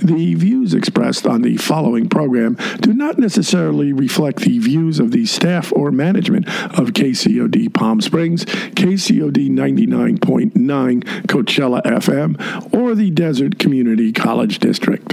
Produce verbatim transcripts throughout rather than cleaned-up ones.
The views expressed on the following program do not necessarily reflect the views of the staff or management of K C O D Palm Springs, K C O D ninety-nine point nine Coachella F M, or the Desert Community College District.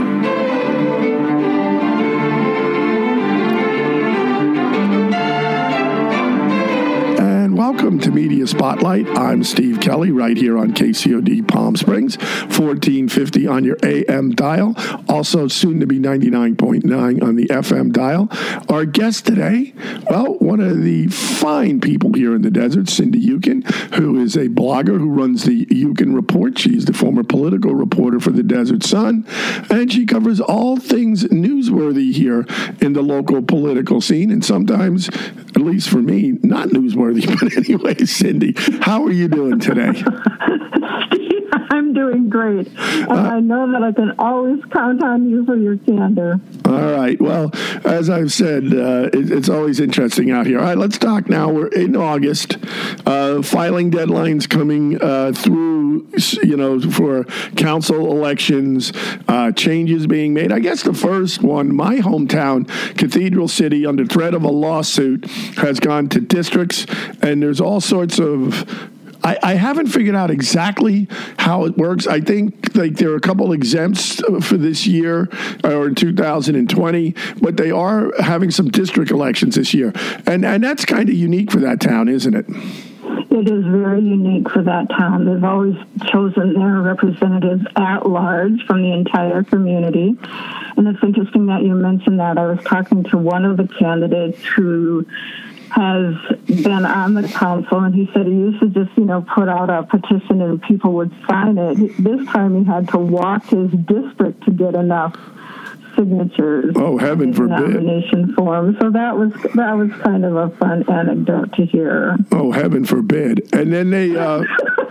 Welcome to Media Spotlight. I'm Steve Kelly, right here on K C O D Palm Springs, fourteen fifty on your A M dial, also soon to be ninety-nine point nine on the F M dial. Our guest today, well, one of the fine people here in the desert, Cindy Yukin, who is a blogger who runs the Yukin Report. She's the former political reporter for the Desert Sun, and she covers all things newsworthy here in the local political scene, and sometimes, at least for me, not newsworthy, but anyway, Cindy, how are you doing today? Steve, I'm doing great. And uh, I know that I can always count on you for your candor. All right. Well, as I've said, uh, it, it's always interesting out here. All right, let's talk now. We're in August. Uh, filing deadlines coming uh, through, you know, for council elections, uh, changes being made. I guess the first one, my hometown, Cathedral City, under threat of a lawsuit, has gone to districts, and there's all sorts of I, I haven't figured out exactly how it works. I think like there are a couple exempts for this year or in two thousand twenty, but they are having some district elections this year. And and that's kind of unique for that town, isn't it? It is very unique for that town. They've always chosen their representatives at large from the entire community. And it's interesting that you mentioned that. I was talking to one of the candidates who has been on the council, and he said he used to just, you know, put out a petition and people would sign it. This time he had to walk his district to get enough signatures. Oh, heaven forbid! Nomination form. So that was that was kind of a fun anecdote to hear. Oh, heaven forbid! And then they uh,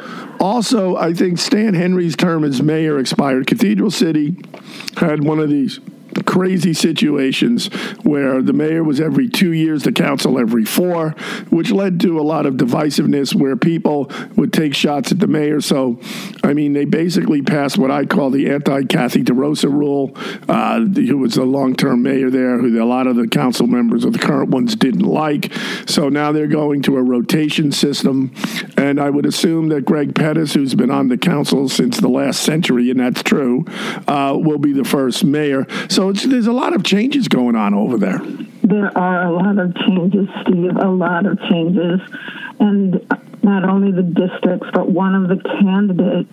also, I think Stan Henry's term as mayor expired. Cathedral City had one of these crazy situations where the mayor was every two years, the council every four, which led to a lot of divisiveness where people would take shots at the mayor. So, I mean, they basically passed what I call the anti-Kathy DeRosa rule, uh, who was a long-term mayor there, who a lot of the council members of the current ones didn't like. So now they're going to a rotation system, and I would assume that Greg Pettis, who's been on the council since the last century, and that's true, uh, will be the first mayor. So it's, there's a lot of changes going on over there. There are a lot of changes, Steve, a lot of changes. And not only the districts, but one of the candidates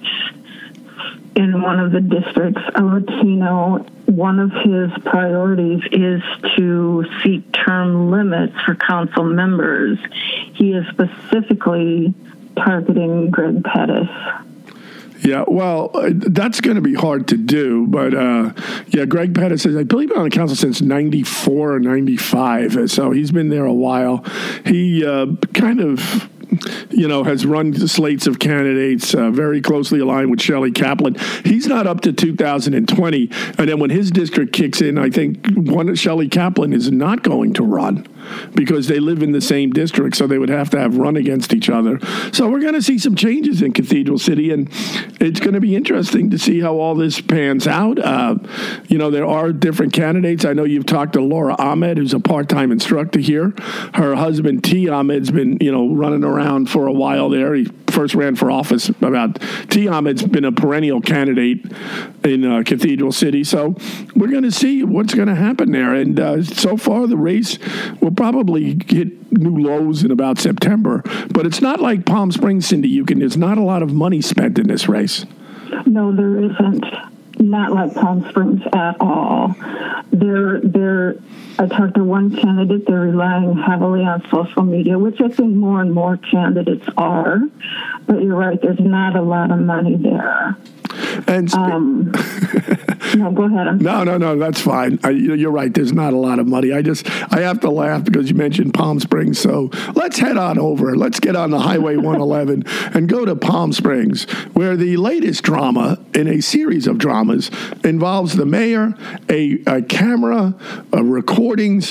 in one of the districts, a Latino, one of his priorities is to seek term limits for council members. He is specifically targeting Greg Pettis. Yeah, well, uh, that's going to be hard to do. But, uh, yeah, Greg Pettis has, I believe, been on the council since ninety-four or ninety-five. So he's been there a while. He uh, kind of, you know, has run slates of candidates uh, very closely aligned with Shelley Kaplan. He's not up to two thousand twenty. And then when his district kicks in, I think one Shelley Kaplan is not going to run because they live in the same district, so they would have to have run against each other. So we're going to see some changes in Cathedral City, and it's going to be interesting to see how all this pans out. Uh, you know, there are different candidates. I know you've talked to Laura Ahmed, who's a part-time instructor here. Her husband, T. Ahmed's been, you know, running around for a while there. He first ran for office about, T. Ahmed's been a perennial candidate in uh, Cathedral City. So we're going to see what's going to happen there. And uh, so far, the race will probably hit new lows in about September. But it's not like Palm Springs, Cindy. You can, there's not a lot of money spent in this race. No, there isn't. Not like Palm Springs at all. They're, they're, I talked to one candidate, they're relying heavily on social media, which I think more and more candidates are. But you're right, there's not a lot of money there. And sp- um, no, go ahead. I'm no, no, no, that's fine. I, you're right. There's not a lot of money. I just, I have to laugh because you mentioned Palm Springs. So let's head on over. Let's get on the Highway one eleven and go to Palm Springs, where the latest drama in a series of dramas involves the mayor, a, a camera, a recordings,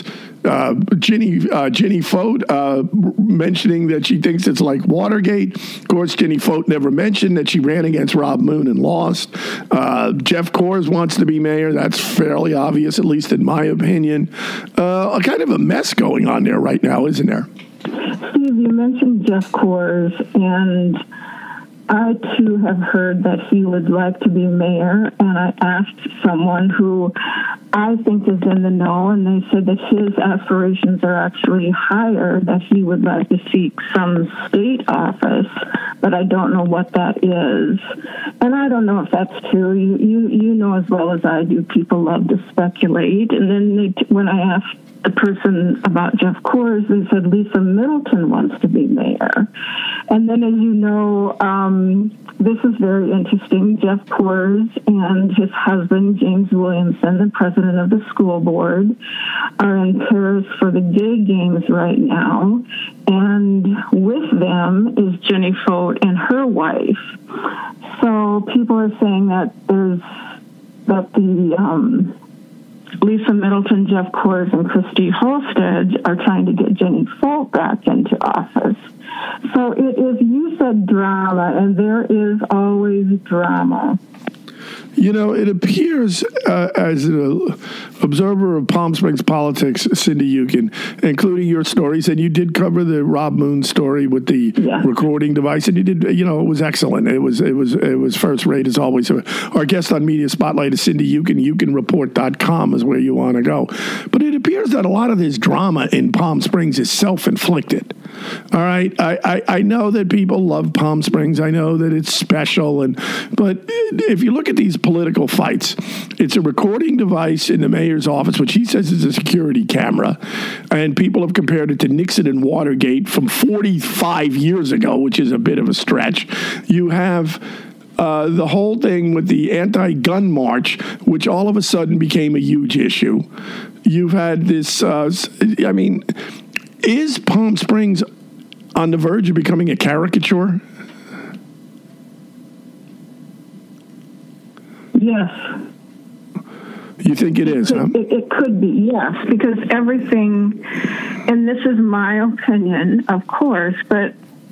Uh, Ginny uh, Ginny Fote uh, mentioning that she thinks it's like Watergate. Of course, Ginny Fote never mentioned that she ran against Rob Moon and lost. Uh, Jeff Kors wants to be mayor. That's fairly obvious, at least in my opinion. Uh, a kind of a mess going on there right now, isn't there? Steve, you mentioned Jeff Kors, and I, too, have heard that he would like to be mayor, and I asked someone who I think is in the know, and they said that his aspirations are actually higher, that he would like to seek some state office, but I don't know what that is. And I don't know if that's true. You you, you know as well as I do, people love to speculate. And then they, when I asked the person about Jeff Kors, they said Lisa Middleton wants to be mayor. And then, as you know, um, this is very interesting. Jeff Kors and his husband, James Williamson, the president of the school board, are in Paris for the Gay Games right now. And with them is Ginny Fote and her wife. So people are saying that there's that the um, Lisa Middleton, Jeff Kors, and Christy Holstead are trying to get Ginny Fote back into office. So it is, you said drama, and there is always drama. You know, it appears uh, as an observer of Palm Springs politics, Cindy Yukin, including your stories, and you did cover the Rob Moon story with the yeah. recording device, and you did, you know, it was excellent. It was, it was, it was first rate as always. Our guest on Media Spotlight is Cindy Yukin. you can report dot com is where you want to go. But it appears that a lot of this drama in Palm Springs is self-inflicted. All right, I, I, I know that people love Palm Springs. I know that it's special, and but if you look at these political fights, it's a recording device in the mayor's office, which he says is a security camera, and people have compared it to Nixon and Watergate from forty-five years ago, which is a bit of a stretch. You have Uh, the whole thing with the anti-gun march, which all of a sudden became a huge issue. You've had this, uh, I mean, is Palm Springs on the verge of becoming a caricature? Yes. You think it is, it, huh? It, it could be, yes, because everything, and this is my opinion, of course, but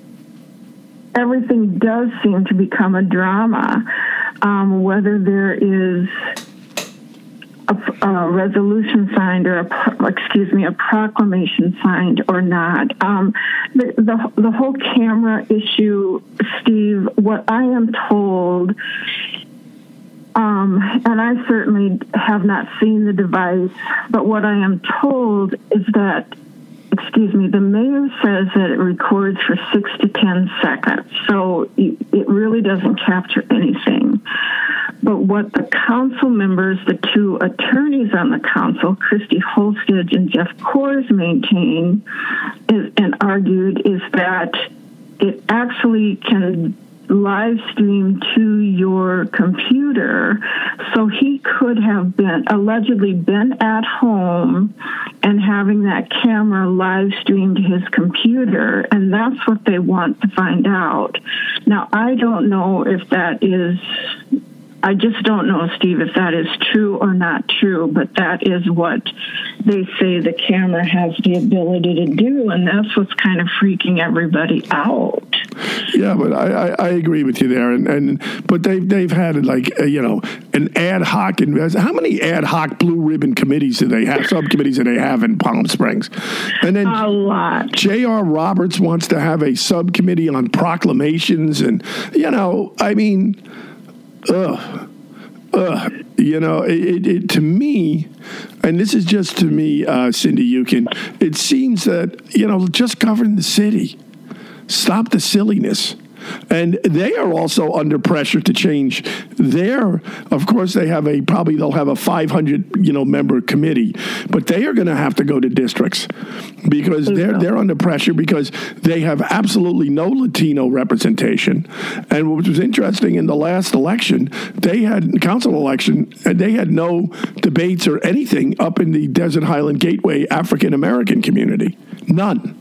everything does seem to become a drama, um, whether there is a, a resolution signed or a, excuse me, a proclamation signed or not. Um, the, the the whole camera issue, Steve, what I am told, um, and I certainly have not seen the device, but what I am told is that, excuse me, the mayor says that it records for six to ten seconds, so it really doesn't capture anything. But what the council members, the two attorneys on the council, Christy Holstead and Jeff Kors, maintain is, and argued is that it actually can live stream to your computer. So he could have been allegedly been at home and having that camera live stream to his computer, and that's what they want to find out. Now, I don't know if that is I just don't know, Steve, if that is true or not true, but that is what they say the camera has the ability to do, and that's what's kind of freaking everybody out. Yeah, but I, I, I agree with you there, and, and but they've they've had like uh, you know an ad hoc invest. How many ad hoc blue ribbon committees do they have? Subcommittees do they have in Palm Springs? And then a lot. J R. Roberts wants to have a subcommittee on proclamations, and you know, I mean. Ugh, ugh. You know, it, it, it, to me, and this is just to me, uh, Cindy Yukin, it seems that, you know, just govern the city. Stop the silliness. And they are also under pressure to change their, of course, they have a, probably they'll have a five hundred, you know, member committee, but they are going to have to go to districts because they're, they're under pressure because they have absolutely no Latino representation. And what was interesting in the last election, they had council election and they had no debates or anything up in the Desert Highland Gateway African American community. None.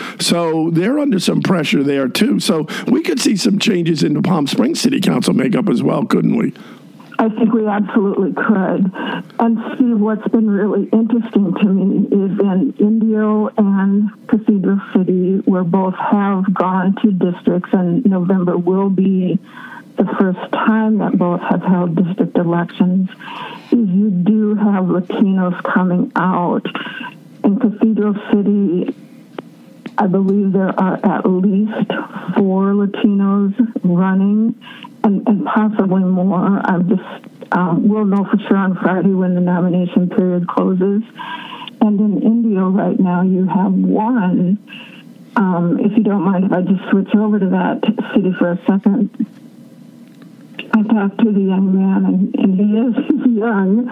So they're under some pressure there, too. So we could see some changes in the Palm Springs City Council makeup as well, couldn't we? I think we absolutely could. And Steve, what's been really interesting to me is in Indio and Cathedral City, where both have gone to districts, and November will be the first time that both have held district elections, is you do have Latinos coming out. In Cathedral City, I believe there are at least four Latinos running, and, and possibly more. I'm just um, we'll know for sure on Friday when the nomination period closes. And in Indio right now, you have one. Um, if you don't mind, if I just switch over to that city for a second. I talked to the young man, and, and he is young.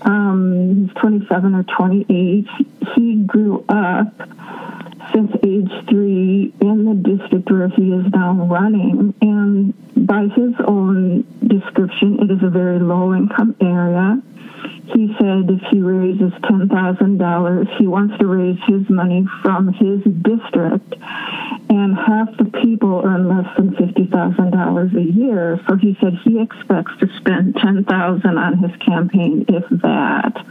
Um, he's twenty-seven or twenty-eight. He grew up since age three in the district where he is now running. And by his own description, it is a very low-income area. He said if he raises ten thousand dollars, he wants to raise his money from his district, and half the people earn less than fifty thousand dollars a year. So he said he expects to spend ten thousand dollars on his campaign, if that.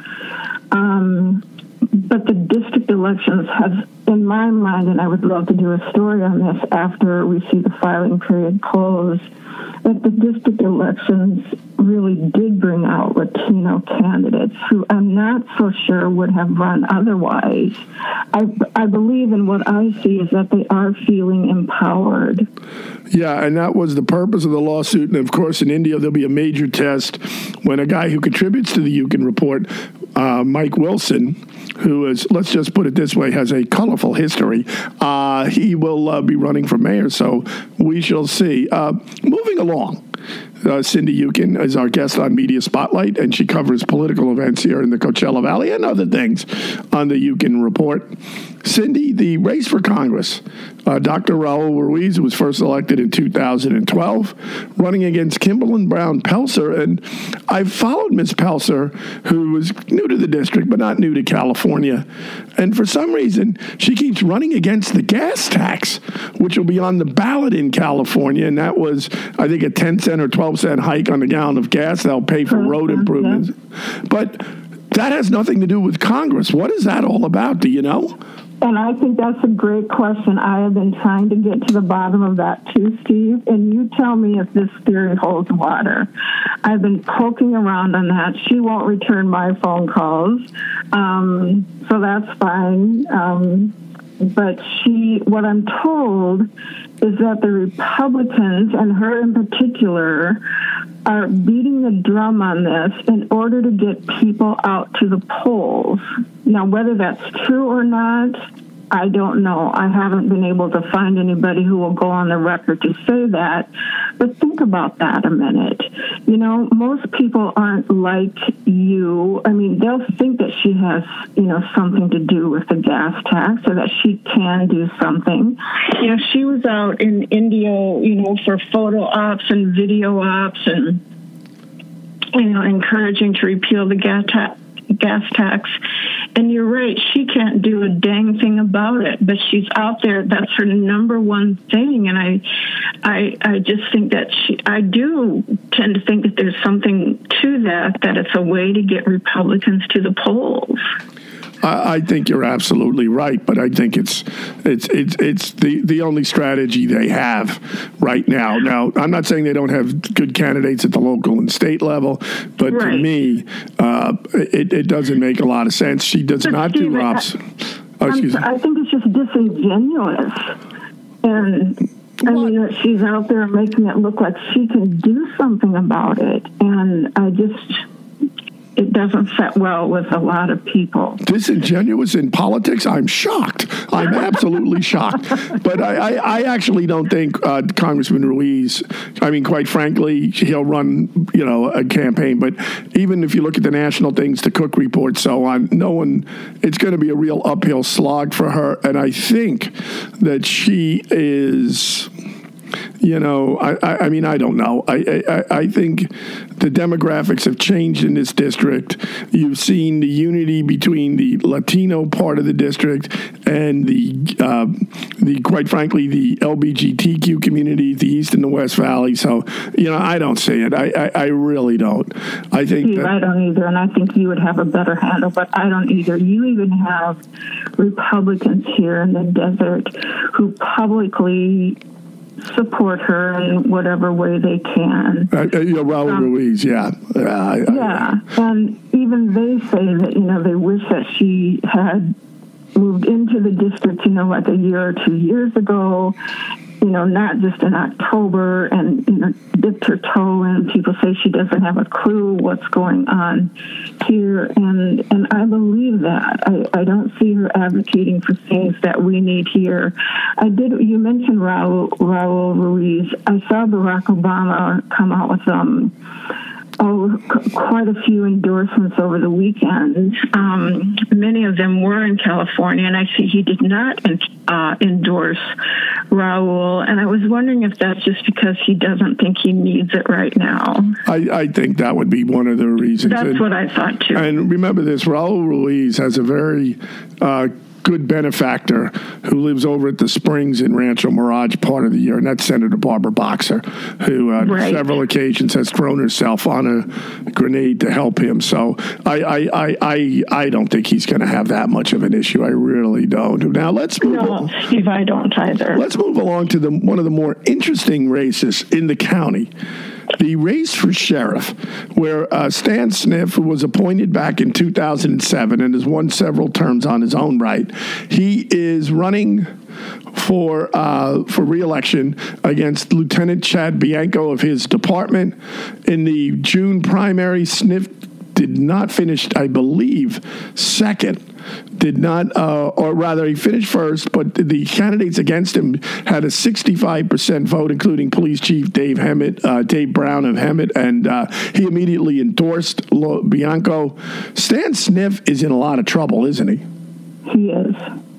Um, but the district elections have, in my mind, and I would love to do a story on this after we see the filing period close, that the district elections really did bring out Latino candidates who I'm not so sure would have run otherwise. I, I believe in what I see is that they are feeling empowered. Yeah, and that was the purpose of the lawsuit. And, of course, in India, there'll be a major test when a guy who contributes to the Yukon Report, uh, Mike Wilson, who is, let's just put it this way, has a colorful history. Uh, he will uh, be running for mayor, so we shall see. Uh, moving along, uh, Cindy Yukon is our guest on Media Spotlight, and she covers political events here in the Coachella Valley and other things on the Yukon Report. Cindy, the race for Congress, uh, Doctor Raul Ruiz was first elected in two thousand twelve, running against Kimberlin Brown Pelser. And I've followed Miz Pelser, who was new to the district, but not new to California. And for some reason, she keeps running against the gas tax, which will be on the ballot in California. And that was, I think, a ten cent or twelve cent hike on the gallon of gas they'll pay for road improvements. But that has nothing to do with Congress. What is that all about? Do you know? And I think that's a great question. I have been trying to get to the bottom of that too, Steve. And you tell me if this theory holds water. I've been poking around on that. She won't return my phone calls, um, so that's fine. Um, but she, what I'm told is that the Republicans, and her in particular, are beating the drum on this in order to get people out to the polls. Now, whether that's true or not, I don't know. I haven't been able to find anybody who will go on the record to say that. But think about that a minute. You know, most people aren't like you. I mean, they'll think that she has, you know, something to do with the gas tax, or that she can do something. You know, she was out in India, you know, for photo ops and video ops and, you know, encouraging to repeal the gas tax. gas tax. And you're right, she can't do a dang thing about it, but she's out there. That's her number one thing. And I I I just think that she, I do tend to think that there's something to that, that it's a way to get Republicans to the polls. I think you're absolutely right, but I think it's it's it's it's the, the only strategy they have right now. Now, I'm not saying they don't have good candidates at the local and state level, but right. to me, uh, it, it doesn't make a lot of sense. She does but not Steve, do ops. Oh, excuse me. I think it's just disingenuous, and I mean that she's out there making it look like she can do something about it, and I just. It doesn't fit well with a lot of people. Disingenuous in politics? I'm shocked. I'm absolutely shocked. But I, I, I actually don't think uh, Congressman Ruiz, I mean, quite frankly, he'll run, you know, a campaign. But even if you look at the national things, the Cook Report, so on, no one, it's going to be a real uphill slog for her. And I think that she is... you know, I, I, I mean, I don't know. I, I, I think the demographics have changed in this district. You've seen the unity between the Latino part of the district and the, uh, the quite frankly, the L G B T Q community, the East and the West Valley. So, you know, I don't see it. I, I, I really don't. I think Steve, that, I don't either, and I think you would have a better handle, but I don't either. You even have Republicans here in the desert who publicly support her in whatever way they can. Uh, you know, Raul um, Ruiz, yeah. Uh, I, yeah, I, and even they say that, you know, they wish that she had moved into the district, you know, like a year or two years ago, you know, not just in October, and, you know, dipped her toe in. People say she doesn't have a clue what's going on here, and and I believe that. I, I don't see her advocating for things that we need here. I did. You mentioned Raul, Raul Ruiz. I saw Barack Obama come out with um. Oh, quite a few endorsements over the weekend. Um, many of them were in California, and I see he did not uh, endorse Raul. And I was wondering if that's just because he doesn't think he needs it right now. I, I think that would be one of the reasons. That's and, what I thought, too. And remember this, Raul Ruiz has a very uh, good benefactor who lives over at the Springs in Rancho Mirage part of the year, and that's Senator Barbara Boxer, who on uh, right. several occasions has thrown herself on a grenade to help him. So I I I I, I don't think he's going to have that much of an issue. I really don't. Now let's move. No, on. Steve, I don't either. Let's move along to the one of the more interesting races in the county. The race for sheriff, where uh, Stan Sniff, who was appointed back in two thousand seven and has won several terms on his own right, he is running for uh, for re-election against Lieutenant Chad Bianco of his department. In the June primary, Sniff did not finish, I believe, second. Did not, uh, or rather, he finished first, but the candidates against him had a sixty-five percent vote, including Police Chief Dave Hemmett, uh, Dave Brown of Hemmett, and uh, he immediately endorsed Bianco. Stan Sniff is in a lot of trouble, isn't he? He is.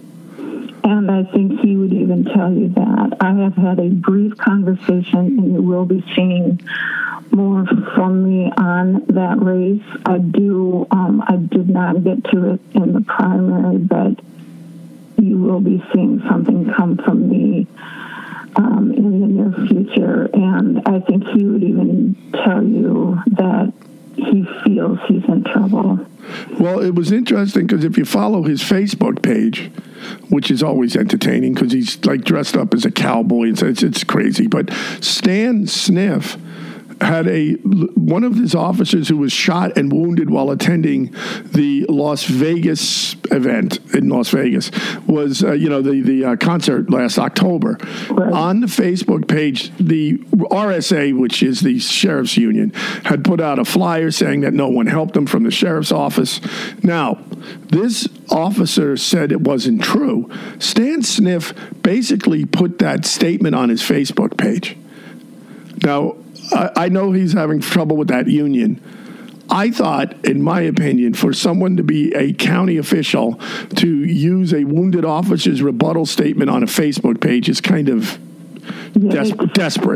And I think he would even tell you that. I have had a brief conversation, and you will be seeing more from me on that race. I do, um, I did not get to it in the primary, but you will be seeing something come from me um, in the near future. And I think he would even tell you that he feels he's in trouble. Well, it was interesting because if you follow his Facebook page, which is always entertaining because he's like dressed up as a cowboy, and it's, it's crazy. But Stan Sniff had a one of his officers who was shot and wounded while attending the Las Vegas event in Las Vegas was uh, you know the the uh, concert last October. Right. On the Facebook page, the R S A, which is the sheriff's union, had put out a flyer saying that no one helped him from the sheriff's office. Now, this officer said it wasn't true. Stan Sniff basically put that statement on his Facebook page. Now, I know he's having trouble with that union. I thought, in my opinion, for someone to be a county official to use a wounded officer's rebuttal statement on a Facebook page is kind of des- desperate.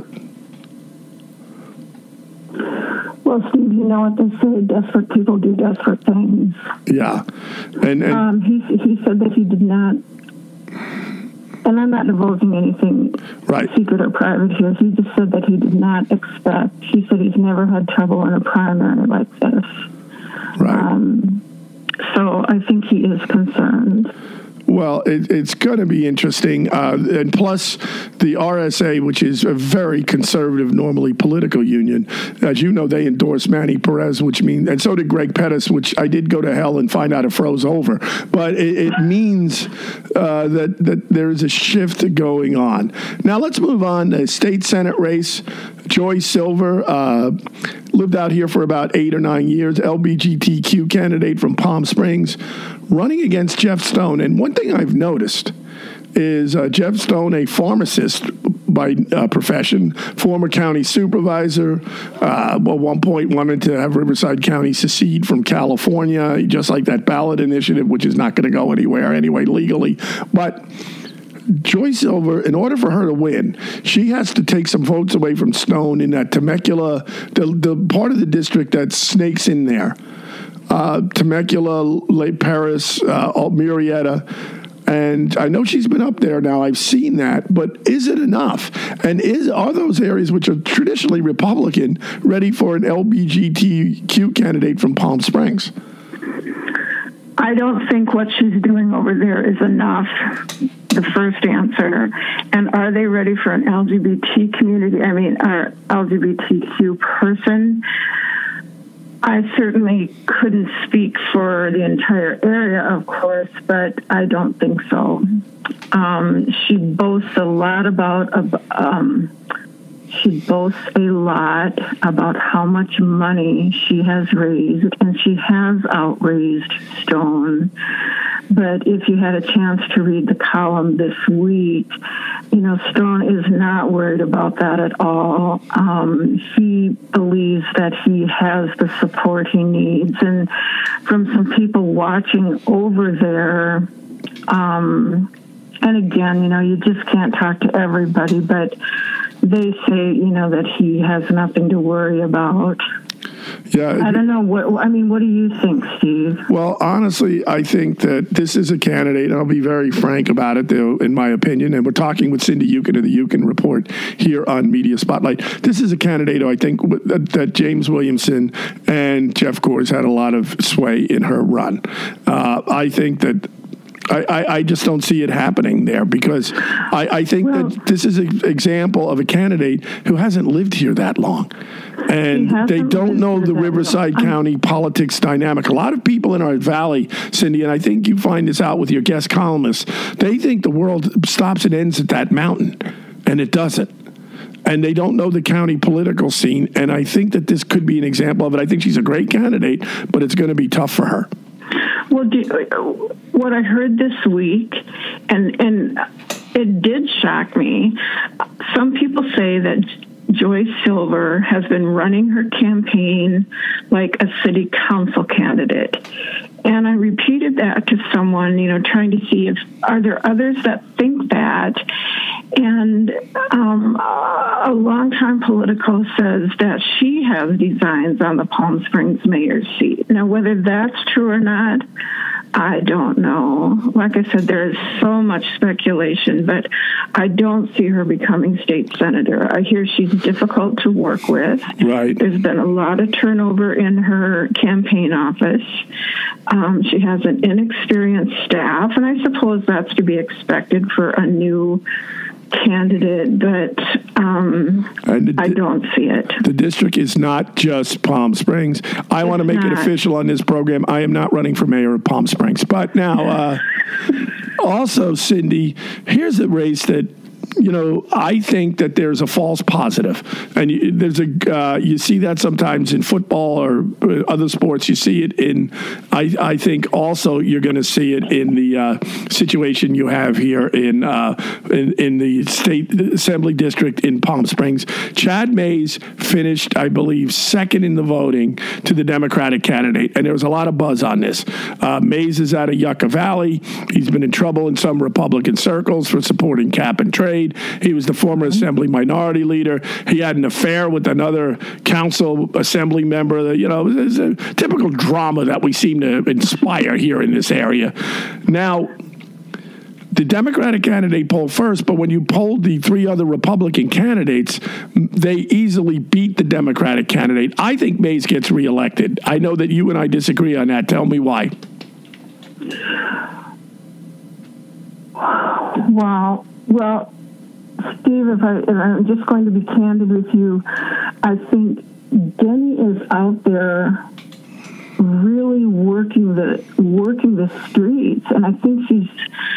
Well, Steve, you know what they say, desperate people do desperate things. Yeah. And, and um, he, he said that he did not, and I'm not divulging anything right. secret or private here. He just said that he did not expect. He said he's never had trouble in a primary like this. Right. Um, so I think he is concerned. Well, it, it's going to be interesting. Uh, and plus, the R S A, which is a very conservative, normally political union, as you know, they endorsed Manny Perez, which means, and so did Greg Pettis, which I did go to hell and find out it froze over. But it, it means uh, that, that there's a shift going on. Now, let's move on. The state Senate race. Joy Silver uh, lived out here for about eight or nine years, L G B T Q candidate from Palm Springs, running against Jeff Stone. And one thing I've noticed is uh, Jeff Stone, a pharmacist by uh, profession, former county supervisor, uh, at one point wanted to have Riverside County secede from California, just like that ballot initiative, which is not going to go anywhere anyway legally. But Joyce Silver, in order for her to win, she has to take some votes away from Stone in that Temecula, the, the part of the district that snakes in there. Uh, Temecula, Lake Paris, uh, Murrieta. And I know she's been up there now. I've seen that. But is it enough? And is are those areas which are traditionally Republican ready for an L G B T Q candidate from Palm Springs? I don't think what she's doing over there is enough, the first answer. And are they ready for an L G B T community, I mean, or L G B T Q person? I certainly couldn't speak for the entire area, of course, but I don't think so. Um, she boasts a lot about, um, she boasts a lot about how much money she has raised, and she has outraised Stone. But if you had a chance to read the column this week, you know, Stone is not worried about that at all. Um, he believes that he has the support he needs. And from some people watching over there, um, and again, you know, you just can't talk to everybody, but they say, you know, that he has nothing to worry about. Yeah, I don't know. What I mean, what do you think, Steve? Well, honestly, I think that this is a candidate, and I'll be very frank about it, though, in my opinion, and we're talking with Cindy Yukin of the Yukin Report here on Media Spotlight. This is a candidate who I think that, that James Williamson and Jeff Gores had a lot of sway in her run. Uh, I think that I, I, I just don't see it happening there because I, I think well, that this is an example of a candidate who hasn't lived here that long. And they don't know the Riverside County politics dynamic. A lot of people in our valley, Cindy, and I think you find this out with your guest columnists, they think the world stops and ends at that mountain, and it doesn't. And they don't know the county political scene, and I think that this could be an example of it. I think she's a great candidate, but it's going to be tough for her. Well, do, what I heard this week, and and it did shock me, some people say that Joyce Silver has been running her campaign like a city council candidate. And I repeated that to someone, you know, trying to see if, are there others that think that? And um, a longtime Politico says that she has designs on the Palm Springs mayor's seat. Now, whether that's true or not, I don't know. Like I said, there is so much speculation, but I don't see her becoming state senator. I hear she's difficult to work with. Right. There's been a lot of turnover in her campaign office. Um, she has an inexperienced staff, and I suppose that's to be expected for a new candidate, but um, the, I don't see it. The district is not just Palm Springs. I it's want to make not. it official on this program. I am not running for mayor of Palm Springs. But now, uh, also, Cindy, here's a race that, you know, I think that there's a false positive, and you, there's a uh, you see that sometimes in football or other sports. You see it in. I, I think also you're going to see it in the uh, situation you have here in, uh, in in the state assembly district in Palm Springs. Chad Mays finished, I believe, second in the voting to the Democratic candidate, and there was a lot of buzz on this. Uh, Mays is out of Yucca Valley. He's been in trouble in some Republican circles for supporting cap and trade. He was the former Assembly minority leader. He had an affair with another council assembly member. You know, it's a typical drama that we seem to inspire here in this area. Now, the Democratic candidate polled first, but when you polled the three other Republican candidates, they easily beat the Democratic candidate. I think Mays gets reelected. I know that you and I disagree on that. Tell me why. Wow. Well, Steve, if, I, if I'm just going to be candid with you, I think Denny is out there really working the working the streets, and I think she's.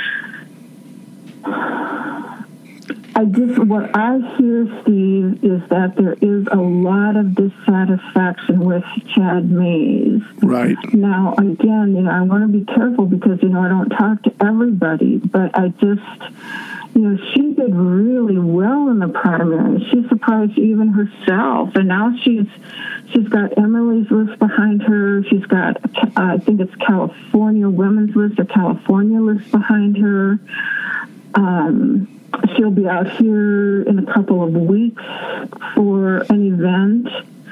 I just what I hear, Steve, is that there is a lot of dissatisfaction with Chad Mays. Right. Now, again, you know, I want to be careful because, you know, I don't talk to everybody, but I just. You know, she did really well in the primary. She surprised even herself, and now she's she's got Emily's list behind her. She's got, uh, I think it's California Women's List or California List behind her. Um, she'll be out here in a couple of weeks for an event.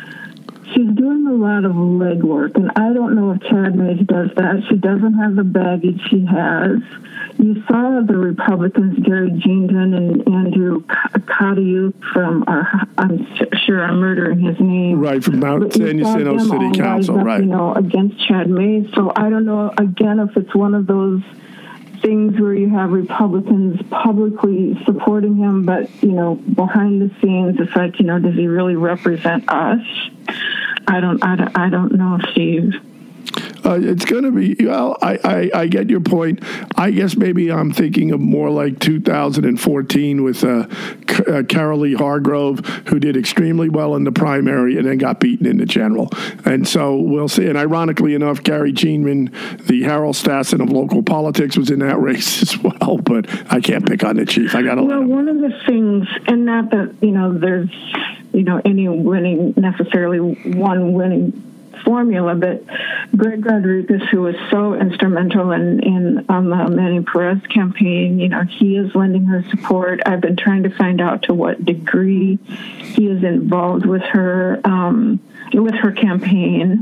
She's doing a lot of legwork, and I don't know if Chad Mays does that. She doesn't have the baggage she has. You saw the Republicans, Gary Jeanton and Andrew Kadiuk from, our, I'm sure I'm murdering his name. Right, from Mount San Jacinto City Council, up, right. You know, against Chad Mays. So I don't know, again, if it's one of those things where you have Republicans publicly supporting him, but, you know, behind the scenes, it's like, you know, does he really represent us? I don't, I don't, I don't know, Steve. Uh, it's going to be, well, I, I, I get your point. I guess maybe I'm thinking of more like two thousand fourteen with uh, C- uh, Carol Lee Hargrove, who did extremely well in the primary and then got beaten in the general. And so we'll see. And ironically enough, Gary Jeanman, the Harold Stassen of local politics, was in that race as well. But I can't pick on the chief. I got to Well, one of the things, and not that, you know, there's, you know, any winning, necessarily one winning formula, but Greg Rodriguez, who was so instrumental in, in on the Manny Perez campaign, you know, he is lending her support. I've been trying to find out to what degree he is involved with her, um, with her campaign.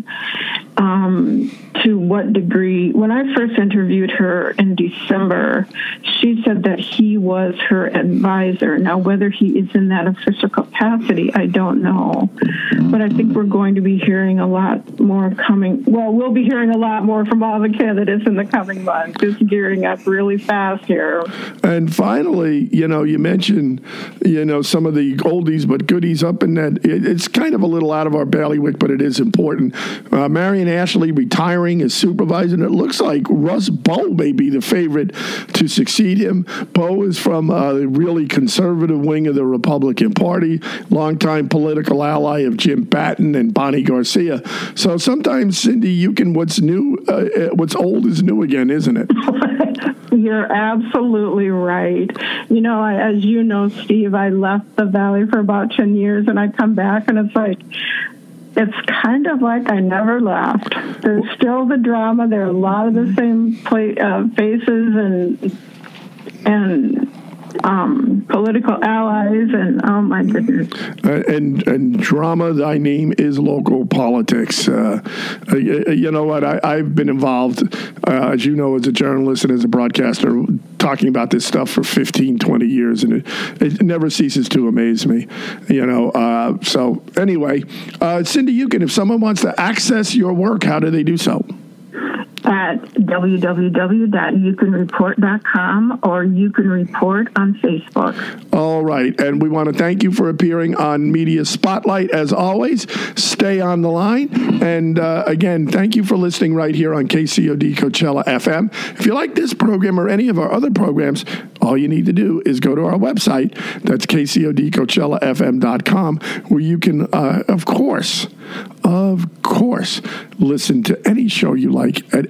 Um, to what degree, when I first interviewed her in December, she said that he was her advisor. Now, whether he is in that official capacity, I don't know. But I think we're going to be hearing a lot more coming. Well, we'll be hearing a lot more from all the candidates in the coming months. It's gearing up really fast here. And finally, you know, you mentioned, you know, some of the oldies but goodies up in that. It's kind of a little out of our bailiwick, but it is important. Uh, Marion Ashley retiring as supervisor, and it looks like Russ Bowe may be the favorite to succeed him. Bowe is from uh, the really conservative wing of the Republican Party, longtime political ally of Jim Batten and Bonnie Garcia. So sometimes, Cindy, you can, what's new, uh, what's old is new again, isn't it? You're absolutely right. You know, I, as you know, Steve, I left the Valley for about ten years, and I come back, and it's like, it's kind of like I never left. There's still the drama. There are a lot of the same play, uh, faces and and um, political allies, and oh my goodness. Uh, and and drama, thy name is local politics. Uh, uh, you know what? I, I've been involved, uh, as you know, as a journalist and as a broadcaster, talking about this stuff for fifteen, twenty years, and it, it never ceases to amaze me. You know, uh, so anyway, uh, Cindy Yukin, if someone wants to access your work, how do they do so? At w w w dot you can report dot com or You Can Report on Facebook. All right. And we want to thank you for appearing on Media Spotlight. As always, stay on the line. And uh, again, thank you for listening right here on K C O D Coachella F M. If you like this program or any of our other programs, all you need to do is go to our website. That's K C O D Coachella F M dot com, where you can, uh, of course, of course, listen to any show you like at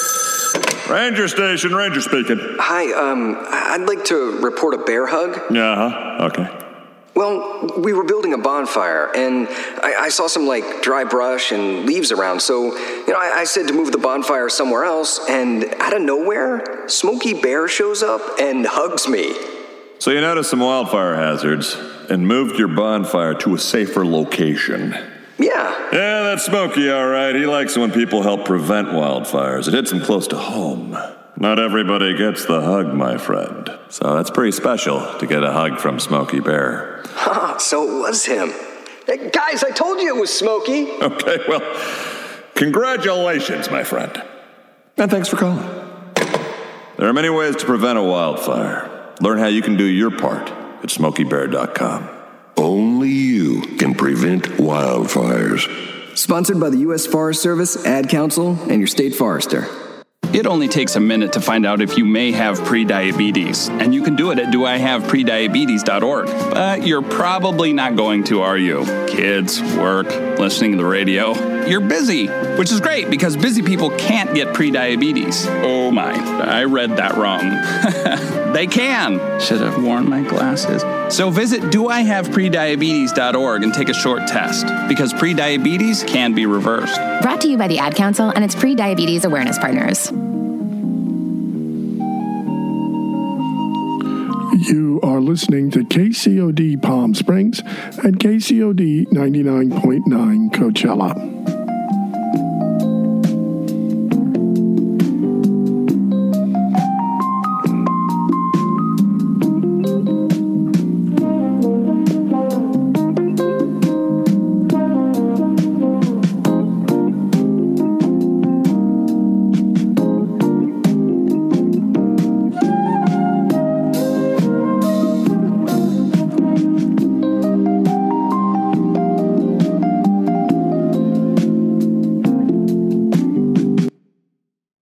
Ranger Station, Ranger speaking. Hi, um, I'd like to report a bear hug. Uh-huh, okay. Well, we were building a bonfire, and I, I saw some, like, dry brush and leaves around, so, you know, I, I said to move the bonfire somewhere else, and out of nowhere, Smokey Bear shows up and hugs me. So you noticed some wildfire hazards and moved your bonfire to a safer location. Yeah. Yeah, that's Smokey, all right. He likes when people help prevent wildfires. It hits him close to home. Not everybody gets the hug, my friend. So that's pretty special to get a hug from Smokey Bear. Huh, so it was him. Hey, guys, I told you it was Smokey. Okay, well, congratulations, my friend. And thanks for calling. There are many ways to prevent a wildfire. Learn how you can do your part at smokey bear dot com. Only you can prevent wildfires. Sponsored by the U S Forest Service, Ad Council, and your state forester. It only takes a minute to find out if you may have prediabetes, and you can do it at do I have prediabetes dot org. But you're probably not going to, are you? Kids, work, listening to the radio. You're busy, which is great because busy people can't get prediabetes. Oh my, I read that wrong. They can. Should have worn my glasses. So visit do I have prediabetes dot org and take a short test, because prediabetes can be reversed. Brought to you by the Ad Council and its pre-diabetes awareness partners. You are listening to K C O D Palm Springs and K C O D ninety-nine point nine Coachella.